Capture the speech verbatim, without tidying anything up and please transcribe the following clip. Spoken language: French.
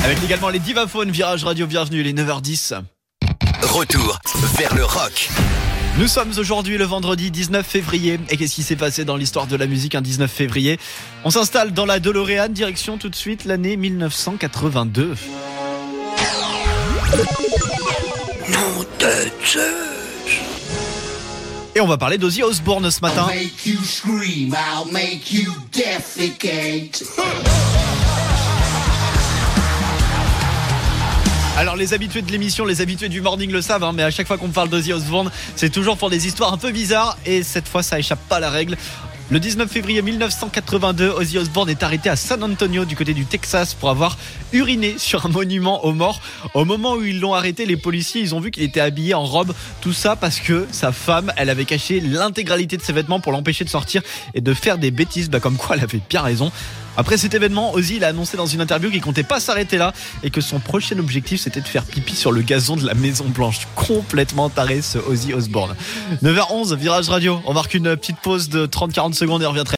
Avec également les Divaphones, Virage Radio, bienvenue, les neuf heures dix. Retour vers le rock. Nous sommes aujourd'hui le vendredi dix-neuf février. Et qu'est-ce qui s'est passé dans l'histoire de la musique un dix-neuf février? On s'installe dans la DeLorean, direction tout de suite l'année dix-neuf cent quatre-vingt-deux. Nom de Zeus. Et on va parler d'Ozzy Osbourne ce matin. I'll make you scream, I'll make you defecate. Alors les habitués de l'émission, les habitués du morning le savent, hein, mais à chaque fois qu'on parle d'Ozzy Osbourne, c'est toujours pour des histoires un peu bizarres. Et cette fois, ça échappe pas à la règle. Le dix-neuf février dix-neuf cent quatre-vingt-deux, Ozzy Osbourne est arrêté à San Antonio, du côté du Texas, pour avoir uriné sur un monument aux morts. Au moment où ils l'ont arrêté, les policiers, ils ont vu qu'il était habillé en robe. Tout ça parce que sa femme, elle avait caché l'intégralité de ses vêtements pour l'empêcher de sortir et de faire des bêtises. Bah, comme quoi, elle avait bien raison. Après cet événement, Ozzy il a annoncé dans une interview qu'il comptait pas s'arrêter là et que son prochain objectif c'était de faire pipi sur le gazon de la Maison Blanche. Complètement taré ce Ozzy Osbourne. neuf heures onze, Virage Radio. On marque une petite pause de trente à quarante secondes et on revient très